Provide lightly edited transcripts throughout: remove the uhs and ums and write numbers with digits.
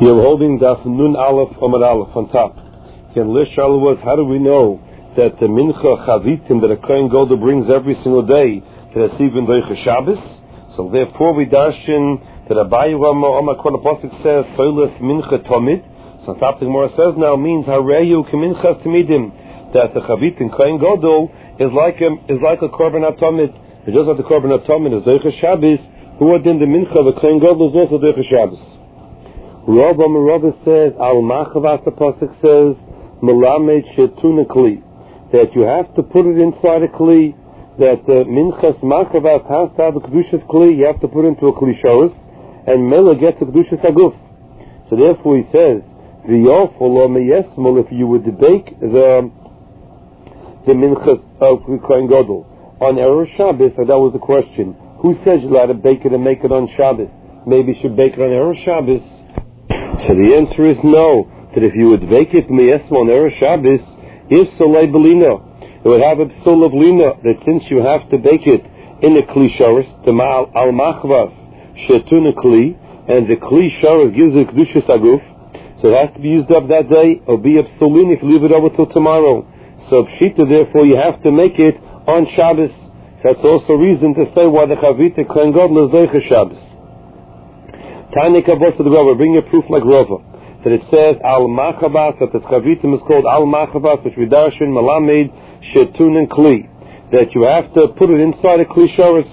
You're holding Daf Nun Aleph Amar Aleph on top. Again, Lish Shala was, how do we know that the Mincha Chavitim that a Kohen Gadol brings every single day, that it's even Doicha Shabbos? So therefore we darshan that Abaye Amar Kol Pasuk says, Soilas Mincha Tomid. So on top the Gemara says now means Hareyu Keminchas Tamidim, that the Chavitim Kohen Gadol is like a Korban HaTomid. It's just like the Korban HaTomid is Doicha Shabbos, who are then the Mincha, the Kohen Gadol is also Doicha Shabbos. Rabba says, Al Machavas, the Pasuk says, Melamed Shetuna Kli, that you have to put it inside a Kli, that the Minchas Machavas has to have a Kedushas Kli, you have to put it into a Kli Shoros, and Mela gets a Kedushas Aguf. So therefore he says, V'yof Olo Meyesmol, if you would bake the Minchas of Kohen Gadol on Erev Shabbos, so that was the question. Who says you're allowed to bake it and make it on Shabbos? Maybe you should bake it on Erev Shabbos. So the answer is no, that if you would bake it miyesmo on Erev Shabbos, if solei belina, it would have a psul of lina, that since you have to bake it in a kli shoros, the al machvas shetuna kli, and the kli shoros gives it kedushas aguf, so it has to be used up that day, or be a psulin if you leave it over till tomorrow. So pshita, therefore you have to make it on Shabbos. That's also reason to say why the chavita kohen gadol is doicha Shabbos. Tani Kavos of the Rava, bring a proof like Rava, that it says Al Machavas, that the Chavitim is called Al Machavas, which we darshan Malamed Shetun and Kli, that you have to put it inside a Kli Shoros.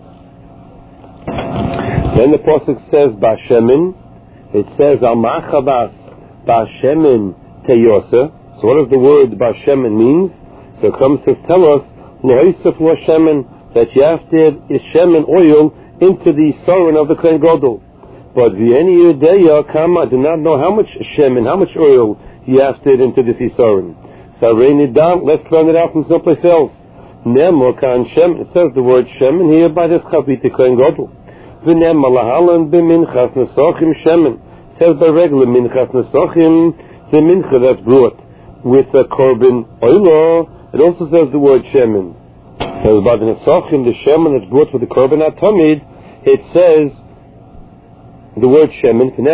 Then the Pasuk says Bashemin, it says Al Machavas Bashemin Teyosa. So what does the word Bashemin means? So it comes to tell us Loisef Lo Shemin, that you have to add Shemin oil into the sorin of the Kohen Gadol. But V'yeni Yedeya Kama, do not know how much shemen, how much oil he has to add into this Isarin. So Reini Dam, let's learn it out from someplace else. Nemo Kan Shem, it says the word shemen here by this Chavita Kohen Gadol. V'nem Malahalan B'minchas Nesochim shemen, says by regular Minchas Nesochim, the mincha that's brought with a korban oilo. It also says the word shemen. So by the Nesochim, the shemen that's brought with the korban atomid, it says the word shemen, is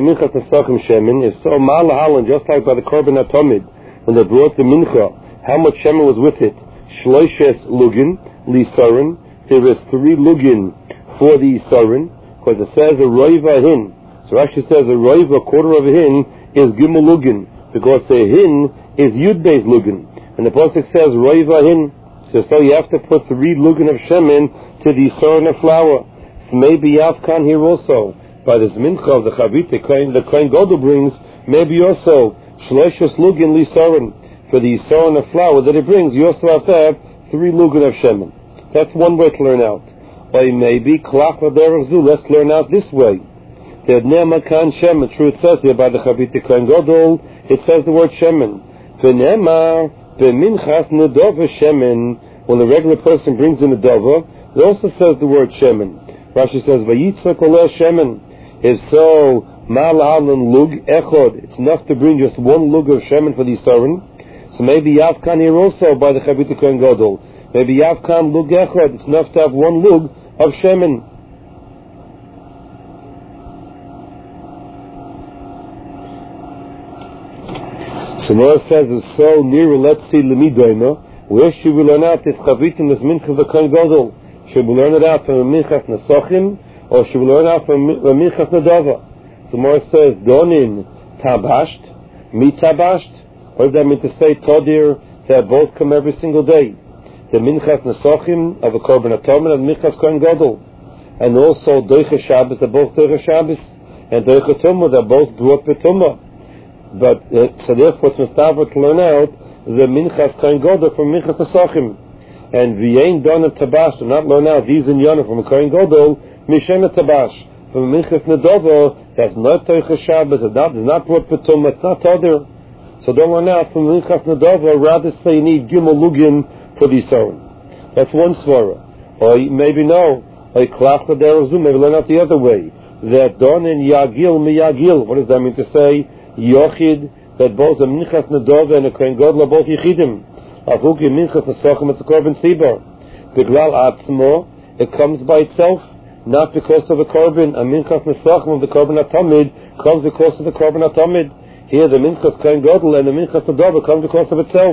so malahalan, just like by the korban atomid, when they brought the mincha, how much shemen was with it? Shloishes lugin, lisarin. There is 3 lugin for the isarin, because it says a roiva hin. So actually says a roiva, quarter of a hin, is gimel lugin, because the hin is yud beis lugin. And the pasuk says roiva hin. So you have to put 3 lugin of shemen to the isarin of flour. So maybe Yavkan here also, by this mincha of the chavita, the Kohen Gadol brings, maybe also shloishes lugin lisarin, for the isarin of flour that it brings, you also have to have 3 lugin of shemen. That's one way to learn out. Or maybe klach v'derech, let's learn out this way. The nema kan shemen, true it says here by the chavita Kohen Gadol, it says the word shemen. V'nema b'minchas nedova shemen, when the regular person brings in a dova, it also says the word shemen. Rashi says vayitza koleh shemen. If so, malahalan lug echod, it's enough to bring just 1 lug of shemen for the isarin. So maybe Yavkan here also by the Chavita Kohen Gadol. Maybe Yavkan lug echod, it's enough to have 1 lug of shemen. So Noah says, so near, let's see lemidoima, where should we learn out this Chavita and this mincha of the Kohen Gadol? Should we learn it out from a minchas nesochim, or should we learn out from Minchas Nadava? The Gemara says, Donin tabasht, mi tabasht. What does that mean to say? Todir, they both come every single day. The Minchas Nesochim of a Korban Atomid and Minchas Kohen Gadol. And also Doicha Shabbos, they're both Doicha Shabbos. And Doicha Tumah, they're both brought Betumah. But, so therefore it's Mustafa to learn out the Minchas Kohen Gadol from Minchas Nesochim. And V'yein Donin tabasht, do not learn out these in Yana from a Kohen Gadol, Mishena Tabash, from Minchas Nedova, that's not Doicha Shabbos, it's not brought Betumah, it's not Todir. So don't learn out from Minchas Nedova, rather say you need Gimel Lugin for the Isarin. That's one svara. Or maybe no, like Klach L'derezum, maybe learn out the other way. That Don and Yagil Miyagil, what does that mean to say? Yochid, that both the Minchas Nedova and the Kohen Gadol are both Yechidim. Avuki Minchas Nesochem, it's a Korban Sibar. Biglal Atzmo, it comes by itself. not because of the korban. A minchas nesachim of the korban atamid comes because of the korban atamid. Here the minchas kohen gadol and the minchas nedav comes because of itself.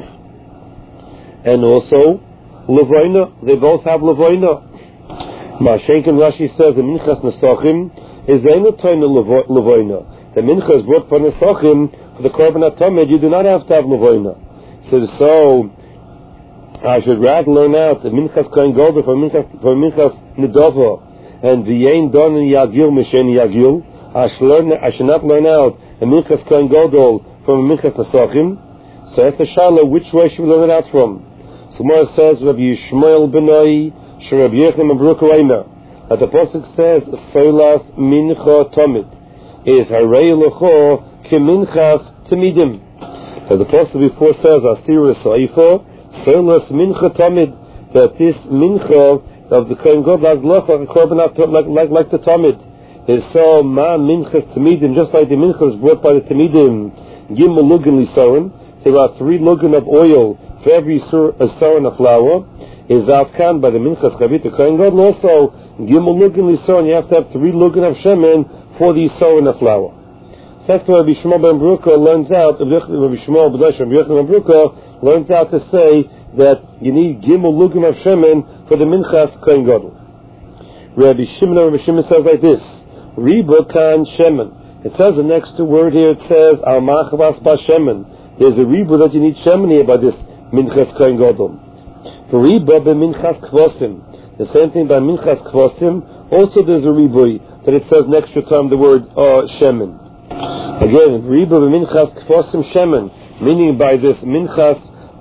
And also levoina, they both have levoina. Mashenkin Rashi says the minchas nesachim is eina toina levoina. The minchas brought for nesachim for the korban atamid. You do not have to have levoina. So I should rather learn out the minchas kohen gadol for minchas nedava. And the Yain Don and Yagil Mishen Yagil, I should not learn out a Minchas Kohen Gadol from a Minchas Nesachim. So that's the Shala, which way should we learn it out from? So Gemara says, Rabbi Yishmael Benoi, Rabbi Yechim Abruk Reina. That the Pasuk says, Solas Mincha Tamid, is Harei Lecho Keminchas Tamidim. So the Pasuk before says, Astir Saifa, Solas Mincha Tamid, that this Mincha of the Kohen Gadol has look like a korban like the Tamid. There's so man minchas Tamidim, just like the minchas brought by the Tamidim. Gimel lugan lisaron. There are 3 lugan of oil for every saron of flour. Is afkan by the minchas chavit the Kohen Gadol also. Gimel lugan lisaron. You have to have 3 lugan of shemen for the saron of flour. That's why Rabbi Shmuel ben Barucha learns out. Rabbi Shmuel ben Barucha learns out to say that you need gimel lugan of shemen for the minchas kohen gadol. Rabbi Shimon says like this: Riba kan shemen. It says the next word here. It says al machavas ba shemen. There's a riba that you need shemen here by this minchas kohen gadol. For riba be minchas kvosim. The same thing by minchas kvosim. Also there's a riba that it says next to time the word shemen. Again, riba be minchas kvosim shemen, meaning by this minchas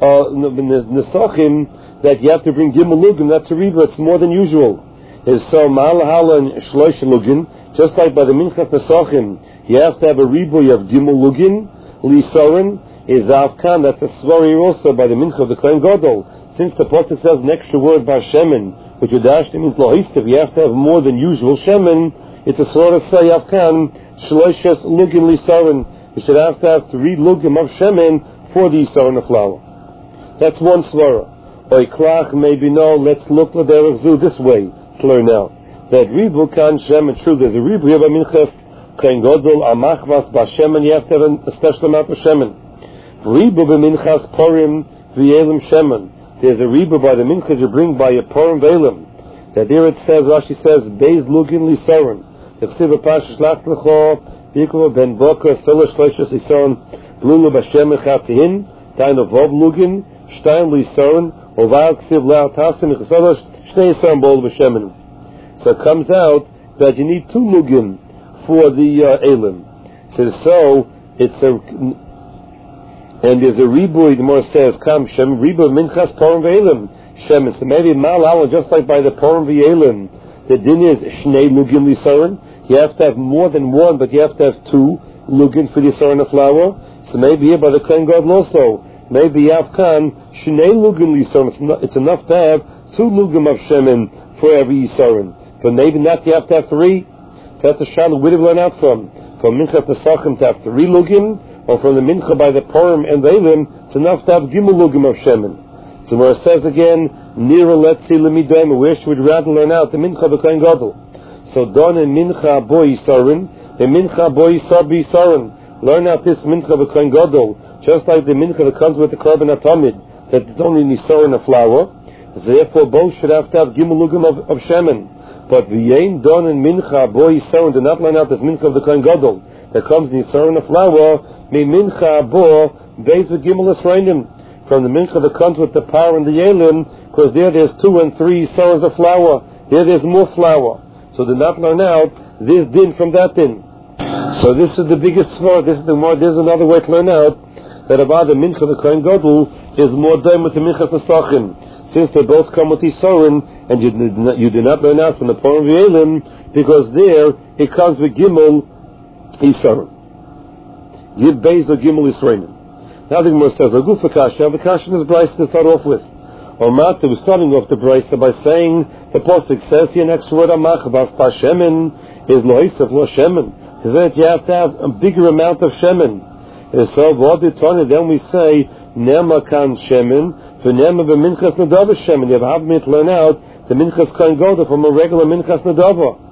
nesachim that you have to bring gimel lugin. That's a riba. It's more than usual. There's so malhala and shlosh lugin. Just like by the minchas nesachim, you have to have a riba of gimel lugin. Lisorin is avkan. That's a svari also by the mincha of the kohen gadol. Since the pasuk says next to word bar shemen, which udashti means lohistav, you have to have more than usual shemen. It's a sort of say avkan shloshes lugin lisorin. You should have to have 3 lugim of shemen for the yisorin of flour. That's one svara. Oiklach, maybe no. Let's look at the this way to learn out that ribu kan shemen. True, there's a ribu here by minchas kohen gadol amachvas ba shemen. You have to have a special amount of shemen. Ribu by minchas porim v'yelim shemen. There's a ribu by the minchas you bring by a porim v'yelim. That there it says, Rashi says, beis lugin lisoren. The chsiva pasha shlach lecho b'yikol ben boker solar shloishes lisoren blulu ba shemen chatihin taino vov lugin. Stein lisoren oval ksiv le'atasim ichsolosh shnei yisoren bol b'shemen. So it comes out that you need 2 lugin for the elim. So it's a, and there's a ribu. The more says kam shem ribu minchas porim ve'elim shemen. So maybe malala just like by the porim ve'elim. The din is shnei lugin lisoren. You have to have more than 1, but you have to have 2 lugin for the yisoren of flour. So maybe here by the kohen gadol also. Maybe Yavkan Shnei Lugim Lisoren. It's enough to have 2 lugim of shemen for every Yisoren. But maybe not, you have to have 3. So that's a shalom. Where do we learn out from? From Minchas Nesachim to have 3 lugim, or from the Mincha by the Purim and the Elim, it's enough to have Gimel lugim of shemen. So where it says again, Nira let's see Lemidayim, where should we rather learn out? The Mincha the Kohen Gadol. So Don and Mincha Bo Yisoren, the Mincha Bo Yisor B'Yisoren. Learn out this Mincha the Kohen Gadol. Just like the mincha that comes with the korban atamid, that it's only nisoren of flour, so therefore both should have to have gimel lugim of shemen. But the yain don and mincha bo yisoren do not learn out this mincha of the kohen gadol that comes nisoren of flour. Me mincha bo beis the gimel esreinim from the mincha that comes with the power and the yelim, because there's 2 and 3 sorrows of flour. There's more flour, so do not learn out this din from that din. So this is the biggest svara. This is the more. There's another way to learn out that about the mincha the kohen gadol is more done with the minchas nesachim, since they both come with Yisoren, and you do not learn out from the Purim v'yelim, because there it comes with gimel Yisoren. Give beis or gimel Yisraelim. Now the Gemara says, "Agufa kasha." The kasha is brayso to start off with. Or Mata was starting off the brayso by saying the pasuk says here next word amachavas pa shemen is lo isaf lo shemen. So that you have to have a bigger amount of shemen. So then we say nema kan shemen for nema b'minchas nedava shemen. You have to learn out the minchas kohen gadol from a regular minchas nedava.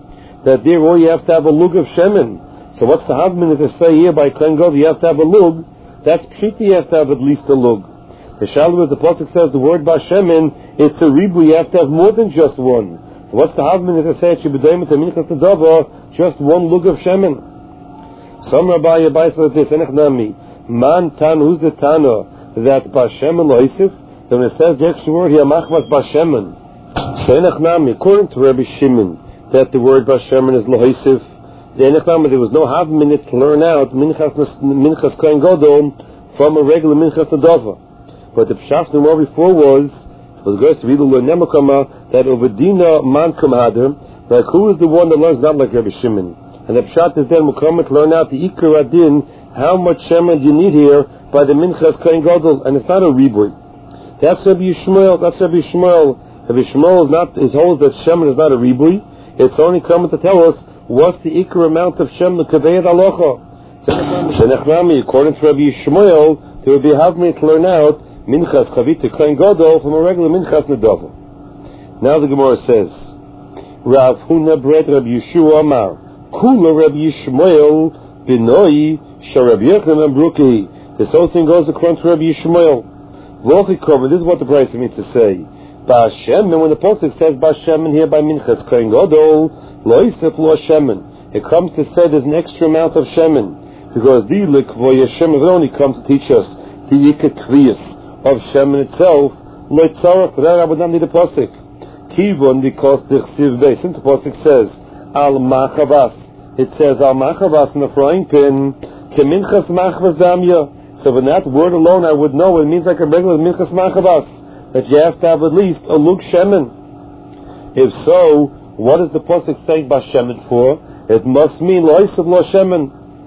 that there all you have to have a lug of shemen. So what's the havmin to say here by Kohen Gadol you have to have a lug? That's pshita, you have to have at least a lug. The shalom, as the pasuk says, the word bashemen, it's a ribu, you have to have more than just one. So what's the havmin to say it should be doimet to minchas nedava, just one lug of shemen? Some rabbi abayis like this, enechnami, man tan, who's the tana that bashemen loisif? Then it says the extra word here, machmas bashemen. So enechnami, according to Rabbi Shimon, that the word bashemen is loisif. There was no half minute to learn out minchas Kohen Gadol from a regular minchas nedava. But the pshat more before was going to read the Nemakama that Ovadina Mankum Hader, like who is the one that learns not like Rabbi Shimon? And the pshat is then Mukama to learn out the Ikar Adin, how much shemen do you need here by the minchas Kohen Gadol, and it's not a riboy. That's Rabbi Yishmael. Rabbi Yishmael holds that shemen is not a riboy. It's only coming to tell us what's the ikar amount of shem the kaveh halacha. According to Rabbi Yishmael, there would be havmi to learn out minchas chavita Kohen Gadol from a regular minchas nedava. Now the Gemara says, Rav Huna bred Rabbi Yeshua Amar, Kula Rabbi Yishmael binoi sharabi Yochanan Bruki. This whole thing goes according to Rabbi Yishmael. V'ochikov, this is what the price means to say. Ba'ashem, and when the pasuk says Ba'ashem here by minchas Kohen Gadol, loisef lo shemen. It comes to say there's an extra amount of shemen, because the likvoy shemen only comes to teach us the yikakriyas of shemen itself. Lo tzarach, for that I would not need a pasuk. Kivon, because the chsiv base, since the pasuk says al machavas, it says al machavas in the frying pan, keminchas machavas damya. So with that word alone, I would know it means like a regular minchas machavas, that you have to have at least a lug shemen. If so, what is the pasuk saying bashemen for? It must mean loisav lo shemen.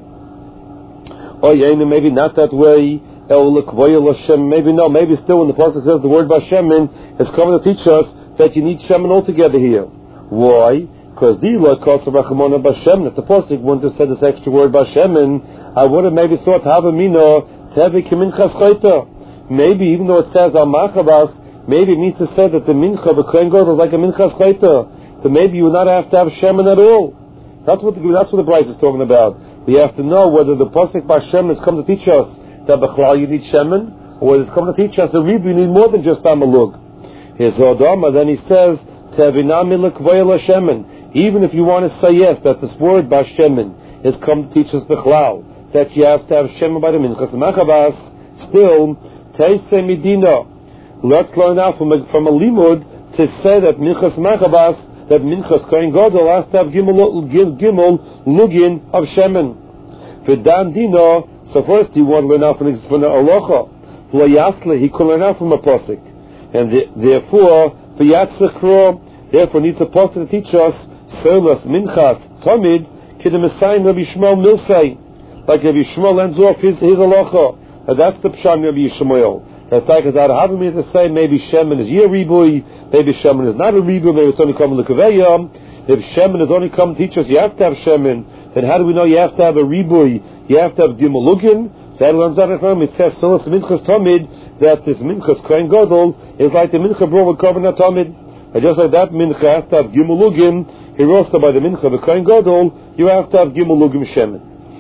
Oh, maybe not that way. Maybe no. Maybe still when the pasuk says the word bashemen, it's coming to teach us that you need shemen altogether here. Why? Because the Lord calls the rachamona bashemen. If the pasuk wouldn't have said this extra word bashemen, I would have maybe thought havamino tevi keminchas chayta. Maybe even though it says al machavas, maybe it means to say that the mincha of Kohen Gadol is like a minchas chayta. So maybe you would not have to have shemen at all. That's what the Bryce is talking about. We have to know whether the pasuk bashemen has come to teach us that b'chlal you need shemen, or whether it's come to teach us that you need more than just amalug. Here's Odama. Then he says tevinami l'kvoyel shemen. Even if you want to say yes, that this word bashemen has come to teach us b'chlal that you have to have shemen by the minchas machavas, still teisei midina. Let's learn out from a limud to say that minchas machavas, that minchas Kohen Gadol has to have gimel lugin of shemen. V'dan dino. So first he want to learn out from the halacha. V'layasle, he could learn out from a pasuk, and therefore v'yatzachro, therefore needs a pasuk to teach us solas minchas tamid k'demesayin Rabbi Yishmael milsei, like Rabbi Yishmael ends off his halacha, and that's the pshat Rabbi Yishmael. That's like that. How do we to say maybe shemen is yer ribui, maybe shemen is not a ribui, maybe it's only coming to kaveyam. If shemen is only come to teach us you have to have shemen, then how do we know you have to have a ribui? You have to have gimulugin. That learns out of it says solas minchas tamid, that this minchas Kohen Gadol is like the mincha brought with korban tamid. And just like that mincha has to have gimulugin, here also by the mincha of the Kohen Gadol you have to have gimulugin shemen.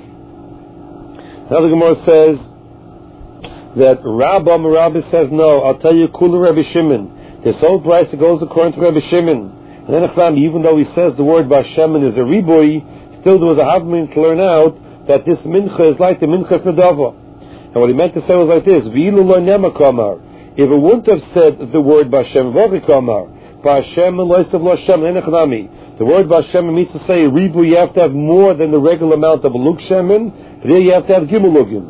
Now the Gemara says that Rabbi says no. I'll tell you, Kula Rabbi Shimon. This whole price goes according to Rabbi Shimon. And then even though he says the word bashemen is a ribui, still there was a havmin to learn out that this mincha is like the minchas nedava. And what he meant to say was like this: V'ilu lo nemakamar. If it wouldn't have said the word bashem v'ochikamar, bashemen loisav lo shemen enechnami. The word bashemen means to say ribui. You have to have more than the regular amount of lug shemen. There you have to have gimulugim.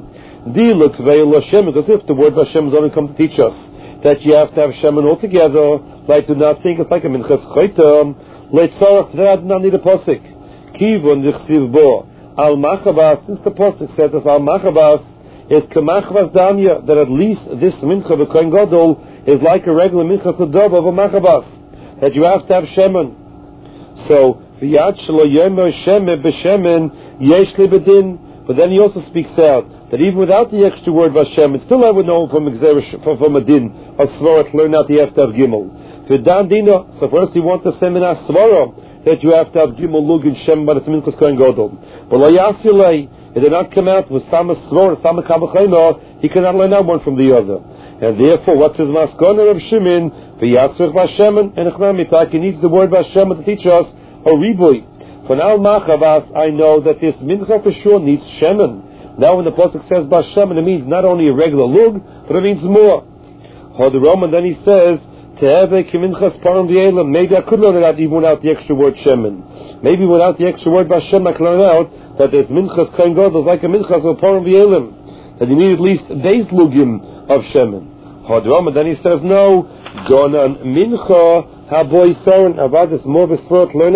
Because if the word Bashem is only come to teach us that you have to have shemen altogether, like do not think it's like a minchas chayta, leitzarach, then I do not need a pasuk. Kivon dichsiv bo al machavas, since the pasuk says that al machavas is kemachvas damya, that at least this mincha of Kohen Gadol is like a regular minchas nedava of a machavas, that you have to have shemen. So v'yad shelo yomer shemen b'shemen yesh li bedin. But then he also speaks out that even without the extra word Vashem, still I would know from a din of Svara to learn out you have to have Gimel. V'dan dina. So first he wants to say min Svara that you have to have Gimel Lug and Shem by the Minchas Kohen Gadol. But Lo Yasilei, it did not come out with Sama Svor, Sama Kabachayno, he cannot learn out one from the other. And therefore, what's his maskana of Shimon? V'yatzrich Bashemen, and Echnamitak, he needs the word Bashemen to teach us a ribui. For now, Machavas, I know that this Mincha for sure needs Shemen. Now when the Pasuk says Bashemen, it means not only a regular Lug, but it means more. The Roman then he says, maybe I could learn it out even without the extra word Shemen. Maybe without the extra word Bashem I can learn out that there's Minchas Kohen Gadol like a Minchas of Param V'Elim. That you need at least days Lugim of Shemen. The Roman then he says, no, Donan Mincha, Haboy Soren, about this more of a learn